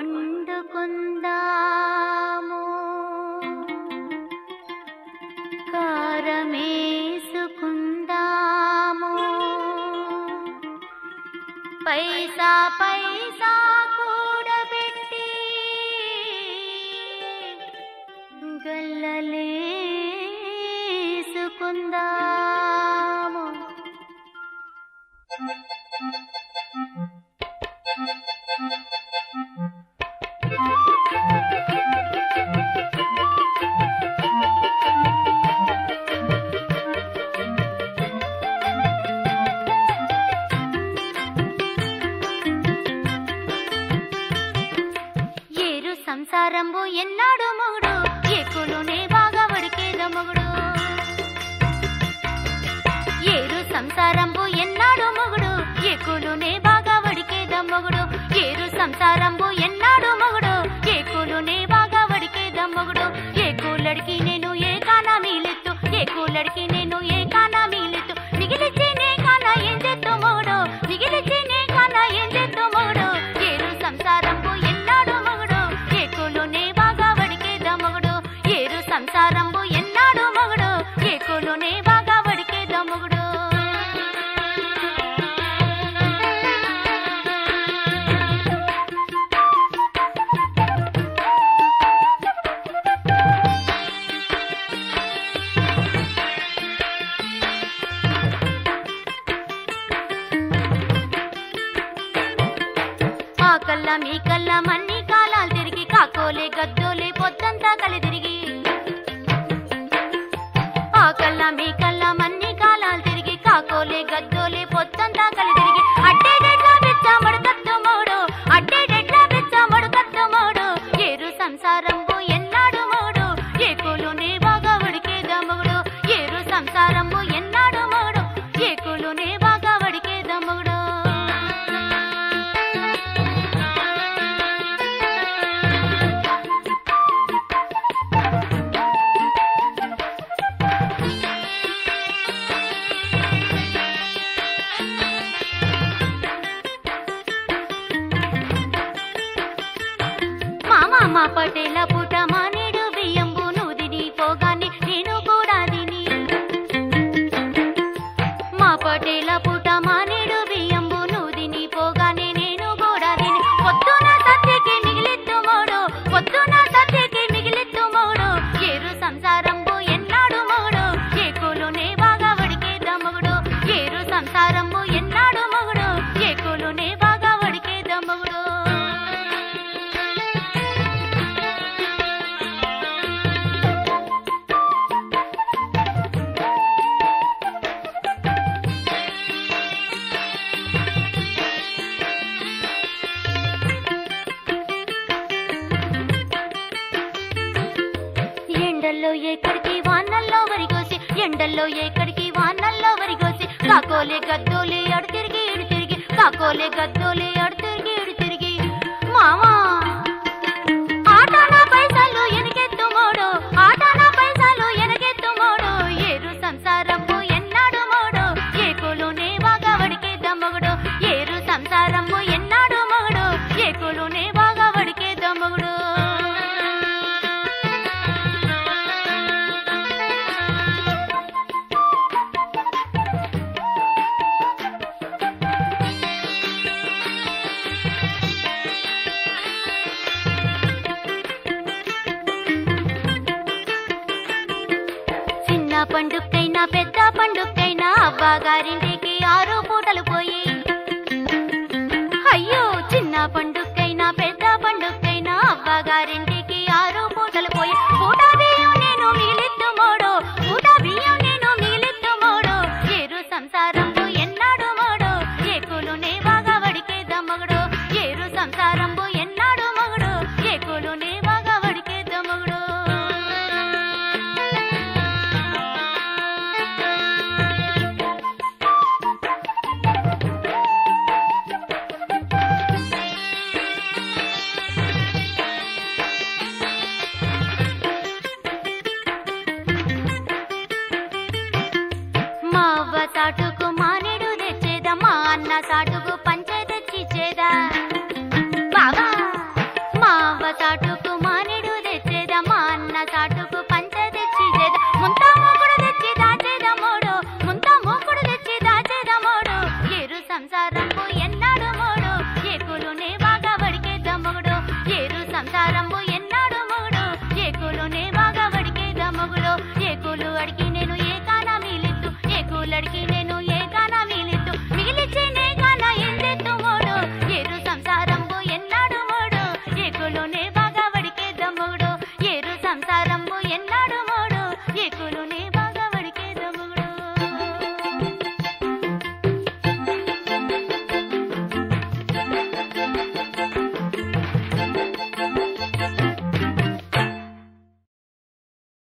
వండుకుందాము కారమేసుకుందాము పైసా పైసా కూడబెట్టి గల్లలేసుకుందాము ఏరు సంసారంబు ఎన్నాడు మొగుడు ఎక్కులునే బాగా వడికేద మొగుడు ఏరు సంసారంబు ఎన్నాడు మొగుడు ఎక్కులునే బాగా వడికేద మొగుడు ఏరు సంసారంబు ఎన్నాడు మొగుడు ఎక్కులునే బాగా వడికేద మొగుడు ఏకులడికి నేను ఏ కానా మీలెత్తు ఏకులడికి నేను ఏ కానా మీలెత్తు మిగిలిచి నే కానా ఏం చేత్తు మొగుడు మిగిలిచి నే కానా ఏం చేత్తు మొగుడు ఏరు సంసారంబు ఎన్నాడు మొగుడు ఏకులునే బాగా వడికేద మొగుడు ఏరు సంసారంబు ఎన్నాడు మొగుడు ఏకులునే బాగా వడికేద మొగుడు కల్లా మీ కల్లా మన్ని కాలాలు తిరిగి కాకోలే గద్దోలే పొద్దంతా కలి తిరిగి ఆ కల్లా మీ కల్లా మన్ని కాలాలు తిరిగి కాకోలే గద్దోలే పొద్దంతా కలి తిరిగి అడ్డేడెట్లా బెచ్చామడు కత్తు మోడు అడ్డేడెట్లా బెచ్చామడు కత్తు మోడు ఏరు సంసారంబు ఎన్నాడు మోడు ఏకులునే బాగా వడికేద మొగుడు ఏరు సంసారంబు ఎన్నాడు మోడు ఏకులునే బాగా వడికేద మొగుడు మా పటేల పూట మానేడు బియ్యంబు నూదిని పోగాని నేను కూడా తిని మా పటేల పూట మానేడు బియ్యంబు నూదిని పోగాని నేను కూడా తిని పొద్దున సత్యకి మిగిలిత్తు మోడు పొద్దున సత్యకి మిగిలిత్తు మోడు ఏరు సంసారంబు ఎన్నాడు మోడు ఏకులునే బాగా వడికేద మొగుడు ఏరు సంసారంబు ఎన్నాడు మొగుడు ఏకులునే బాగా వడికేద మొగుడు ఎండల్లో ఎక్కడికి వానల్లో వరిగోసి ఎండల్లో ఎక్కడికి వానల్లో వరిగోసి కాకోలే గద్దోలే అడు తిరిగి ఇడు తిరిగి కాకోలే గద్దోలే అడు తిరిగి ఇడు తిరిగి మామా ఆటానా పైసలు ఎనకెత్తు మోడు ఆటానా పైసలు ఎనకెత్తు మోడు ఏరు సంసారంబు ఎన్నాడు మోడు ఏకులునే బాగా వడికేద మొగుడు ఏరు సంసారంబు ఎన్నాడు మొగుడు ఏకులునే బాగా వడికేద మొగుడు పండుక్కైనా పెద్ద పండుక్కైనా అవ్వగారింటికి 6 పూటలు పోయి అయ్యో చిన్న పండుక్కైనా పెద్ద పండుక్కైనా అవ్వగారింటికి 6 పూటలు పోయి పూట బియ్యం నేను మిగిలిత్తు మోడు పూట బియ్యం నేను మిగిలిత్తు మోడు ఏరు సంసారంబు ఎన్నాడు మోడు ఏకులునే బాగా వడికేద మొగుడు ఏరు సంసారంబు ఎన్నాడు మొగుడు ఏకులునే బాగా వడికేద మొగుడు సాటుకు మానేడు తెచ్చేదా మా అన్న సాటుకు పంచే తెచ్చిచ్చేదా బావా మొగుడు